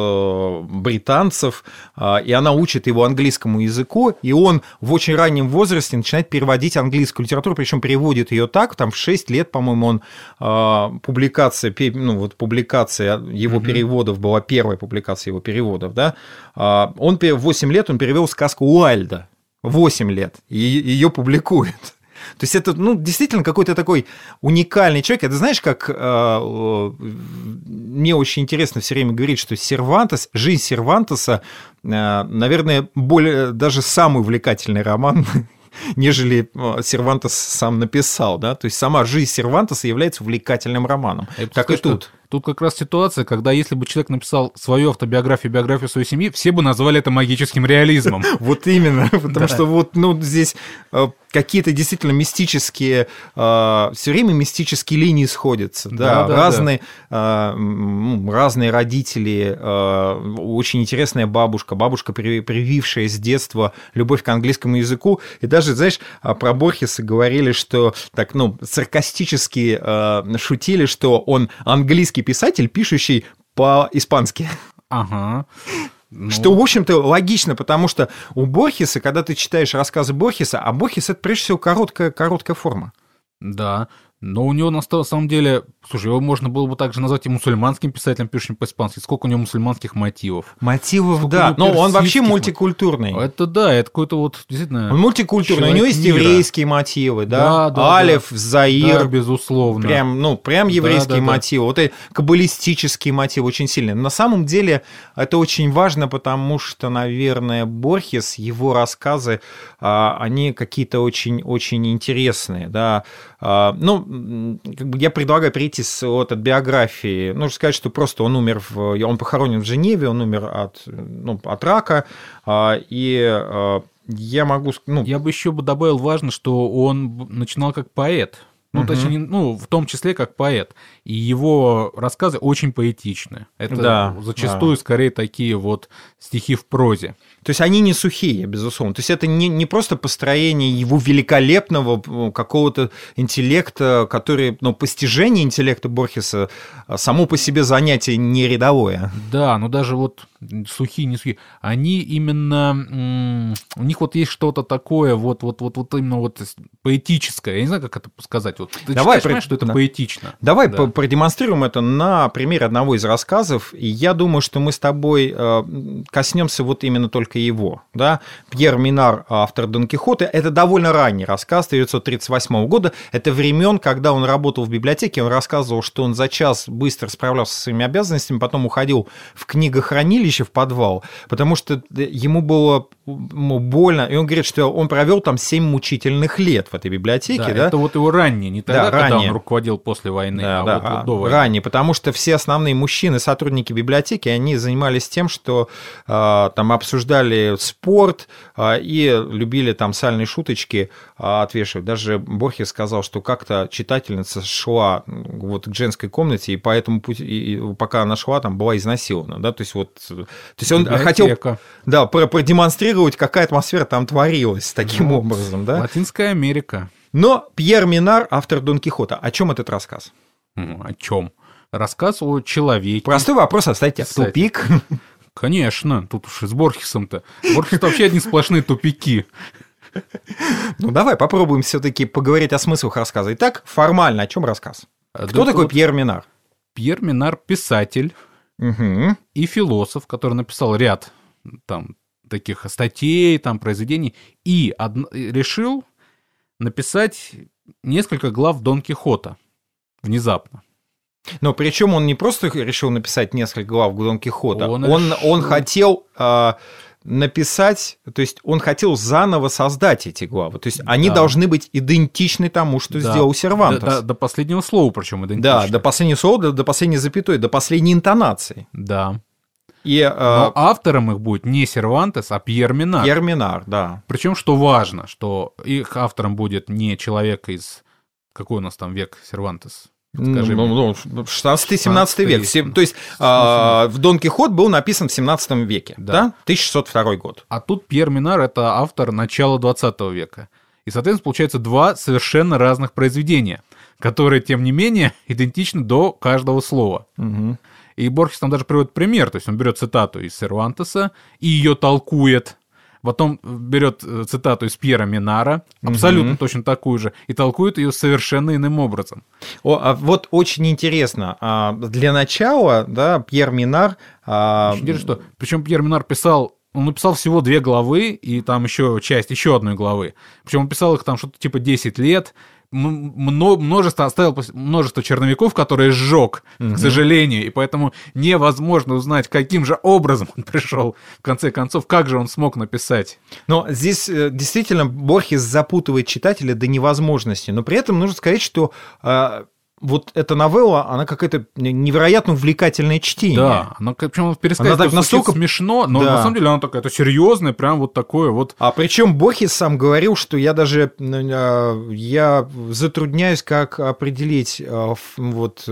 британцев, и она учит его английскому языку, и он в очень раннем возрасте начинает переводить английскую литературу, причем переводит ее так, там в шесть лет, по-моему, он публикация, ну, вот публикация его mm-hmm. переводов была первая публикация его переводов, да, он в восемь лет он перевел сказку Уайльда, восемь лет, и ее публикует. То есть это, ну, действительно какой-то такой уникальный человек. Это знаешь, как э, мне очень интересно все время говорить, что Сервантес, жизнь Сервантеса, э, наверное, более, даже самый увлекательный роман, нежели Сервантес сам написал, да, то есть сама жизнь Сервантеса является увлекательным романом, как и тут. Тут как раз ситуация, когда если бы человек написал свою автобиографию, биографию своей семьи, все бы назвали это магическим реализмом. Вот именно, потому что вот, ну, здесь какие-то действительно мистические, все время мистические линии сходятся, да, разные, разные родители, очень интересная бабушка, бабушка, привившая с детства любовь к английскому языку, и даже, знаешь, про Борхеса говорили, что так, ну, саркастически шутили, что он английский писатель, пишущий по-испански. Ага. Ну... Что, в общем-то, логично, потому что у Борхеса, когда ты читаешь рассказы Борхеса, а Борхес — это, прежде всего, короткая, короткая форма. Да, но у него, на самом деле, слушай, его можно было бы также назвать и мусульманским писателем, пишущим по-испански. Сколько у него мусульманских мотивов? Мотивов, сколько да, но он вообще мультикультурный. Это да, это какой-то вот действительно... Он мультикультурный, у него есть мира. Еврейские мотивы, да, да, да Алеф, да. Заир. Да, безусловно. Прям, ну, прям еврейские да, да, мотивы, да. Вот и каббалистические мотивы очень сильные. На самом деле это очень важно, потому что, наверное, Борхес, его рассказы, они какие-то очень-очень интересные, да. Ну, как бы я предлагаю перейти с, вот, от биографии. Нужно сказать, что просто он умер, в, он похоронен в Женеве, он умер от, ну, от рака, и я могу... Ну... Я бы еще бы добавил, важно, что он начинал как поэт. Ну, uh-huh. точнее, ну, в том числе как поэт. И его рассказы очень поэтичны. Это да, зачастую да. скорее такие вот стихи в прозе. То есть они не сухие, безусловно. То есть это не, не просто построение его великолепного какого-то интеллекта, который, ну, постижение интеллекта Борхеса само по себе занятие не рядовое. Да, но даже вот сухие, не сухие, они именно, у них вот есть что-то такое, вот, вот, вот, вот именно вот поэтическое. Я не знаю, как это сказать. Вот, ты Давай, читаешь, понимаешь, что это да. поэтично. Давай да. продемонстрируем это на примере одного из рассказов. И я думаю, что мы с тобой коснемся вот именно только его. Да? Пьер Минар, автор Дон Кихота, это довольно ранний рассказ тысяча девятьсот тридцать восьмого года. Это времен, когда он работал в библиотеке, он рассказывал, что он за час быстро справлялся со своими обязанностями, потом уходил в книгохранилище, в подвал, потому что ему было больно, и он говорит, что он провел там семь мучительных лет в этой библиотеке. Да, да? Это вот его раннее не тогда, Да, когда ранее. он руководил после войны, Да, а да, вот, вот до войны. ранее, потому что все основные мужчины, сотрудники библиотеки, они занимались тем, что э, там обсуждали спорт э, и любили там сальные шуточки э, отвешивать. Даже Борхес сказал, что как-то читательница шла вот к женской комнате, и поэтому пути, и, пока она шла, там была изнасилована, да, то есть вот, то есть он Библиотека. хотел, да, продемонстрировать, какая атмосфера там творилась таким ну, образом, да. Латинская Америка. Но Пьер Минар, автор Дон Кихота, о чем этот рассказ? О чем? Рассказ о человеке. Простой вопрос, оставьте в тупик. Конечно, тут уж и с Борхесом-то. Борхес вообще одни сплошные тупики. Ну, давай попробуем все-таки поговорить о смыслах рассказа. Итак, формально, о чем рассказ? Кто да такой вот Пьер Минар? Пьер Минар – писатель угу. и философ, который написал ряд там, таких статей, там, произведений, и од... решил написать несколько глав Дон Кихота внезапно. Но причем он не просто решил написать несколько глав Дон Кихота, он, он, решил... он хотел э, написать, то есть он хотел заново создать эти главы, то есть они да. должны быть идентичны тому, что да. сделал Сервантес. До, до, до последнего слова, причем идентичны. Да, до последнего слова, до, до последней запятой, до последней интонации. Да. И, э, Но автором их будет не Сервантес, а Пьер Минар. Пьер Минар, да. Причем, что важно, что их автором будет не человек из... Какой у нас там век Сервантес? Скажи ну, ну, шестнадцатый-семнадцатый век. То есть э, в Дон Кихот был написан в семнадцатом веке, да. да? тысяча шестьсот второй год. А тут Пьер Минар – это автор начала двадцатого века. И, соответственно, получается два совершенно разных произведения, которые, тем не менее, идентичны до каждого слова. Угу. И Борхес там даже приводит пример, то есть он берет цитату из Сервантеса и ее толкует, потом берет цитату из Пьера Минара, абсолютно mm-hmm. точно такую же, и толкует ее совершенно иным образом. О, а вот очень интересно, для начала, да, Пьер Минар... Очень интересно, что, причем Пьер Минар писал, он написал всего две главы, и там еще часть еще одной главы, причем он писал их там что-то типа десять лет, множество, оставил множество черновиков, которые сжег, угу. к сожалению, и поэтому невозможно узнать, каким же образом он пришел, в конце концов, как же он смог написать. Но здесь действительно Борхес запутывает читателя до невозможности, но при этом нужно сказать, что вот эта новелла, она какая-то невероятно увлекательное чтение. Да, она, причем пересказать она так настолько смешно, но да. на самом деле она такая, это серьезная, прям вот такое вот. А причем Борхес сам говорил, что я даже я затрудняюсь, как определить вот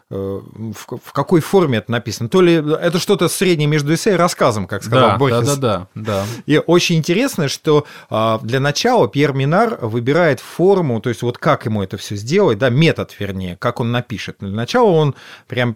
в какой форме это написано. То ли это что-то среднее между эссе и рассказом, как сказал да, Борхес. Да, да, да, да. И очень интересно, что для начала Пьер Минар выбирает форму, то есть вот как ему это все сделать, да, метод, вернее, как он напишет. Для начала он прям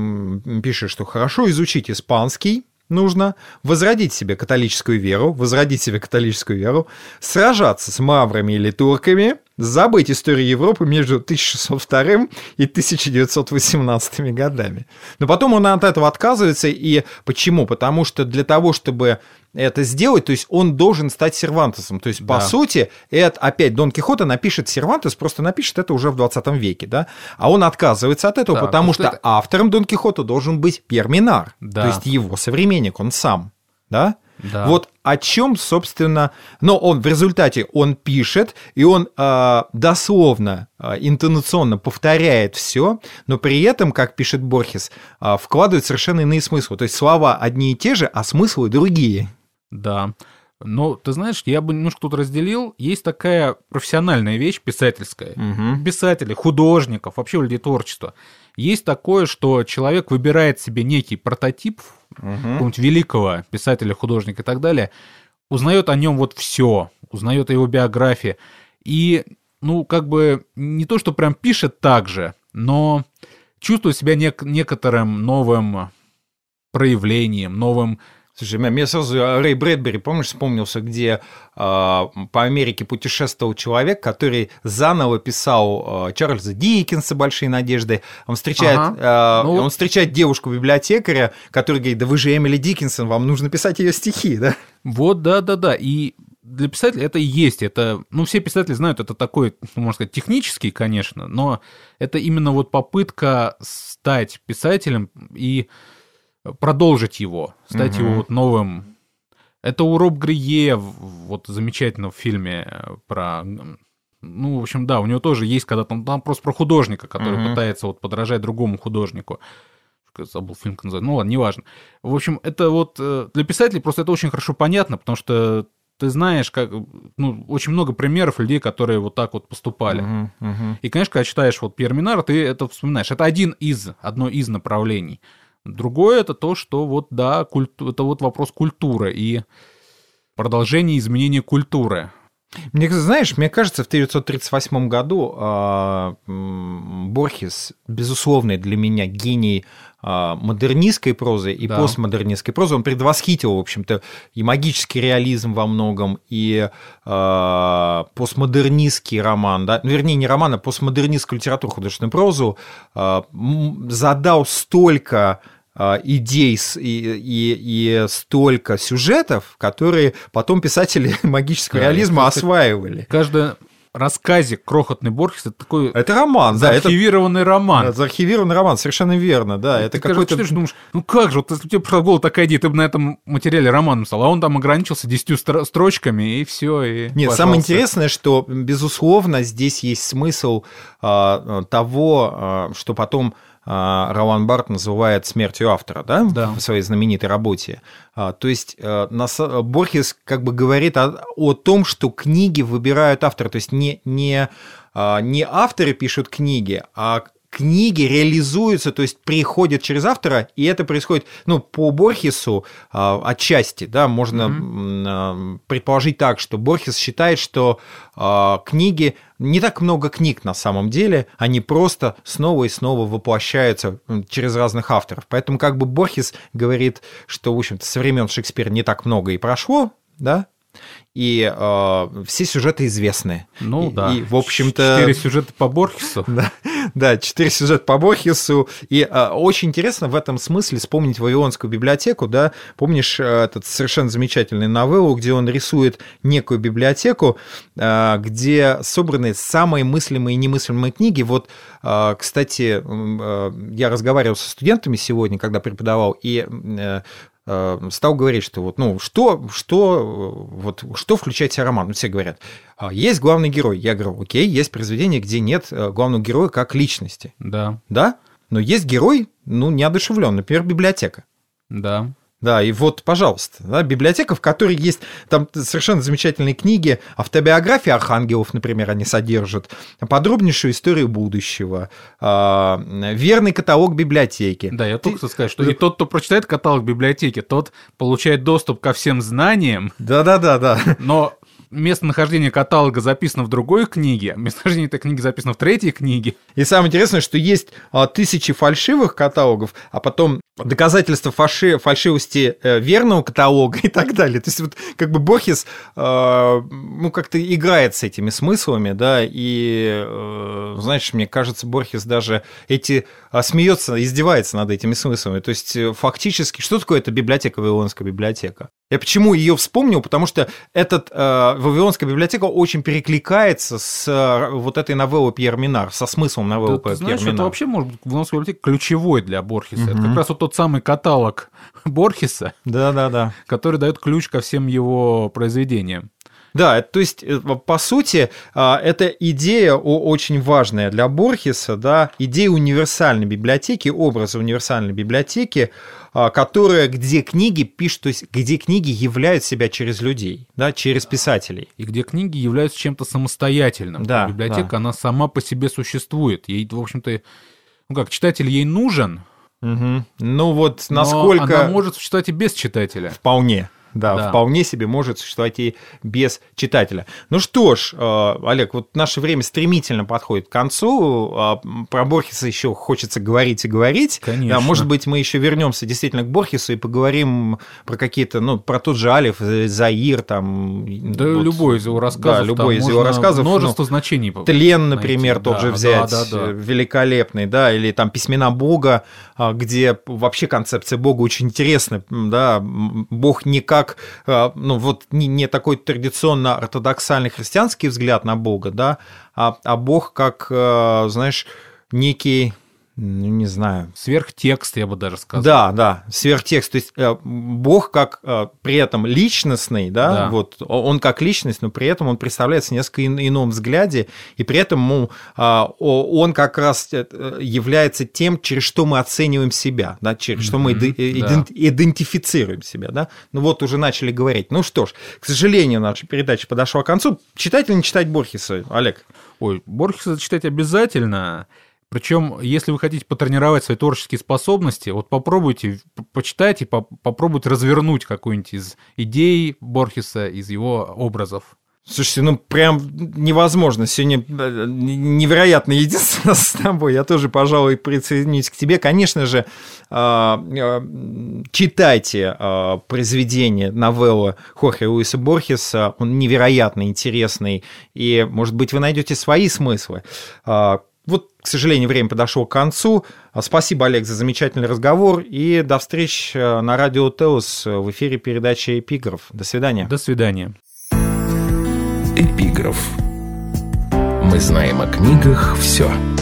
пишет, что хорошо изучить испанский, нужно возродить себе католическую веру, возродить себе католическую веру, сражаться с маврами или турками, забыть историю Европы между тысяча шестьсот вторым и тысяча девятьсот восемнадцатыми годами. Но потом он от этого отказывается. И почему? Потому что для того, чтобы это сделать, то есть он должен стать Сервантесом. То есть, да. по сути, это опять Дон Кихота напишет Сервантес, просто напишет это уже в двадцатом веке, да? А он отказывается от этого, да, потому что, что это... автором Дон Кихота должен быть Пьер Минар, да. то есть его современник, он сам, да? Да. Вот о чем, собственно, но он в результате он пишет, и он э, дословно, э, интонационно повторяет все, но при этом, как пишет Борхес, э, вкладывает совершенно иные смыслы. То есть слова одни и те же, а смыслы другие. Да. Но ты знаешь, я бы немножко тут разделил. Есть такая профессиональная вещь писательская. Угу. Писателей, художников, вообще людей творчества. Есть такое, что человек выбирает себе некий прототип угу. какого-нибудь великого писателя, художника и так далее, узнает о нем вот все, узнает о его биографии. И, ну, как бы не то, что прям пишет так же, но чувствует себя нек- некоторым новым проявлением, новым... Слушай, мне сразу Рэй Брэдбери, помнишь, вспомнился, где э, по Америке путешествовал человек, который заново писал э, Чарльза Диккенса «Большие надежды». Он встречает, ага. э, ну... он встречает девушку-библиотекаря, которая говорит, да вы же Эмили Диккенсон, вам нужно писать ее стихи, да? Вот, да-да-да, и для писателя это и есть, это, ну, все писатели знают, это такой, можно сказать, технический, конечно, но это именно вот попытка стать писателем и... продолжить его, стать угу. его вот новым. Это у Роб Грие, вот замечательно в фильме про Ну, в общем, да, у него тоже есть, когда там, там просто про художника, который mm-hmm. пытается вот подражать другому художнику. Забыл фильм, как называется. Ну ладно, неважно. В общем, это вот для писателей просто это очень хорошо понятно, потому что ты знаешь, как, ну, очень много примеров людей, которые вот так вот поступали. Uh-huh, uh-huh. И, конечно, когда читаешь вот Пьер Минара, ты это вспоминаешь. Это один из, одно из направлений. Другое — это то, что вот, да, культу, это вот вопрос культуры и продолжение изменения культуры. Мне, знаешь, мне кажется, в тысяча девятьсот тридцать восьмом году э, Борхес, безусловный для меня гений э, модернистской прозы и да. постмодернистской прозы, он предвосхитил, в общем-то, и магический реализм во многом, и э, постмодернистский роман, да, ну, вернее, не роман, а постмодернистскую литературу, художественную прозу, э, задал столько идей и, и, и столько сюжетов, которые потом писатели магического да, реализма осваивали. Каждый рассказик крохотный Борхес — это такой это роман, заархивированный да, роман. Да, заархивированный роман, совершенно верно, да. Это ты какой-то... читаешь, думаешь, ну как же, вот если у тебя пришла в голову такая идея, ты бы на этом материале роман написал, а он там ограничился десятью строчками, и все. И Нет, пожалуйста. Самое интересное, что, безусловно, здесь есть смысл а, того, а, что потом Ролан Барт называет смертью автора, да, да. в своей знаменитой работе. То есть Борхес как бы говорит о, о том, что книги выбирают автора, то есть не, не, не авторы пишут книги, а книги реализуются, то есть приходят через автора, и это происходит, ну, по Борхесу а, отчасти, да, можно mm-hmm. предположить так, что Борхес считает, что а, книги, не так много книг на самом деле, они просто снова и снова воплощаются через разных авторов. Поэтому как бы Борхес говорит, что, в общем-то, со времен Шекспира не так много и прошло, да, и э, все сюжеты известны. Ну и, да. И, в общем-то... Четыре сюжета по Борхесу. Да, да, четыре сюжета по Борхесу. И э, очень интересно в этом смысле вспомнить Вавилонскую библиотеку, да. Помнишь э, этот совершенно замечательный новеллу, где он рисует некую библиотеку, э, где собраны самые мыслимые и немыслимые книги. Вот, э, кстати, э, я разговаривал со студентами сегодня, когда преподавал, и... Э, стал говорить, что вот, ну, что, что, вот, что включает в себя роман? Ну, все говорят, есть главный герой. Я говорю, окей, есть произведение, где нет главного героя как личности. Да. Да? Но есть герой, ну, неодушевлен, например, библиотека. Да. Да, и вот, пожалуйста, да, библиотека, в которой есть там совершенно замечательные книги, автобиографии архангелов, например, они содержат, подробнейшую историю будущего, верный каталог библиотеки. Да, я только что сказать, что и тот, кто прочитает каталог библиотеки, тот получает доступ ко всем знаниям. Да-да-да-да. Но местонахождение каталога записано в другой книге, местонахождение этой книги записано в третьей книге. И самое интересное, что есть тысячи фальшивых каталогов, а потом доказательства фальши... фальшивости верного каталога и так далее. То есть вот как бы Борхес ну, как-то играет с этими смыслами, да, и, знаешь, мне кажется, Борхес даже эти смеется, издевается над этими смыслами. То есть фактически, что такое эта библиотека, Вавилонская библиотека? Я почему ее вспомнил? Потому что этот, э, Вавилонская библиотека очень перекликается с э, вот этой новеллой Пьер Минар, со смыслом новеллы Пьер Минар. Знаешь, это вообще может быть Вавилонская библиотека ключевой для Борхеса. Угу. Это как раз вот тот самый каталог Борхеса, да-да-да, который дает ключ ко всем его произведениям. Да, то есть, по сути, эта идея очень важная для Борхеса, да, идея универсальной библиотеки, образа универсальной библиотеки, которая, где книги пишут, то есть, где книги являют себя через людей, да, через писателей. И где книги являются чем-то самостоятельным. Да, библиотека, да. Она сама по себе существует. Ей, в общем-то, ну как, читатель ей нужен, угу. Ну вот насколько... Но она может существовать и без читателя. Вполне. Да, да, вполне себе может существовать и без читателя. Ну что ж, Олег, вот наше время стремительно подходит к концу. Про Борхеса еще хочется говорить и говорить. Конечно. Да, может быть, мы еще вернемся действительно к Борхесу и поговорим про какие-то, ну, про тот же Алиф, Заир, там. Да, вот, любой из его рассказов. Да, любой из его рассказов. Множество ну, значений. Тлен, например, найти. Тот да, же взять, да, да, да. великолепный, да, или там Письмена Бога, где вообще концепция Бога очень интересна, да, Бог не как ну, вот не, не такой традиционно ортодоксальный христианский взгляд на Бога, да, а, а Бог как, знаешь, некий, ну, не знаю. Сверхтекст, я бы даже сказал. Да, да, сверхтекст. То есть Бог как при этом личностный, да, Да. вот он как личность, но при этом он представляется в несколько ином взгляде, и при этом ну, он как раз является тем, через что мы оцениваем себя, да, через что мы Mm-hmm, да. идентифицируем себя, да. Ну вот уже начали говорить. Ну что ж, к сожалению, наша передача подошла к концу. Читать или не читать Борхеса, Олег? Ой, Борхеса читать обязательно. Причем, если вы хотите потренировать свои творческие способности, вот попробуйте, почитайте, попробуйте развернуть какую-нибудь из идей Борхеса, из его образов. Слушайте, ну прям невозможно. Сегодня невероятно единство с тобой. Я тоже, пожалуй, присоединюсь к тебе. Конечно же, читайте произведение, новеллу Хорхе Луиса Борхеса. Он невероятно интересный. И, может быть, вы найдете свои смыслы. Вот, к сожалению, время подошло к концу. Спасибо, Олег, за замечательный разговор. И до встречи на радио Теос в эфире передачи «Эпиграф». До свидания. До свидания. Эпиграф. Мы знаем о книгах все.